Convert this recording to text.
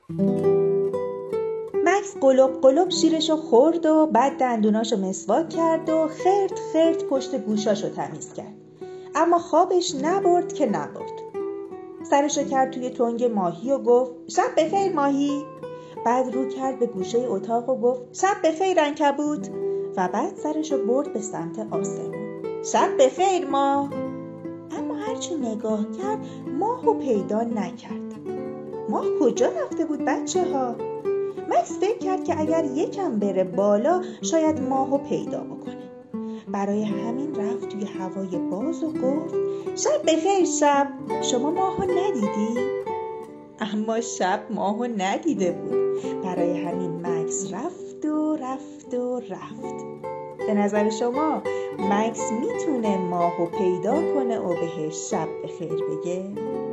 مکس قلوب قلوب شیرشو خورد و بعد دندوناشو مسواک کرد و خرد خرد پشت گوشاشو تمیز کرد. اما خوابش نبرد که نبرد. سرشو کرد توی تنگ ماهی و گفت شب بخیر ماهی. بعد رو کرد به گوشه اتاق و گفت شب بخیر عنکبوت. و بعد سرشو برد به سمت آسمون. شب بخیر ماه. اما هرچی نگاه کرد ماهو پیدا نکرد. ماه کجا رفته بود بچه ها؟ مکس فکر کرد که اگر یکم بره بالا شاید ماهو پیدا بکنه. برای همین رفت توی هوای باز و گفت شب بخیر شب، شما ماهو ندیدی؟ اما شب ماهو ندیده بود. برای همین مکس رفت و رفت و رفت. به نظر شما مکس میتونه ماهو پیدا کنه و بهش شب بخیر بگه؟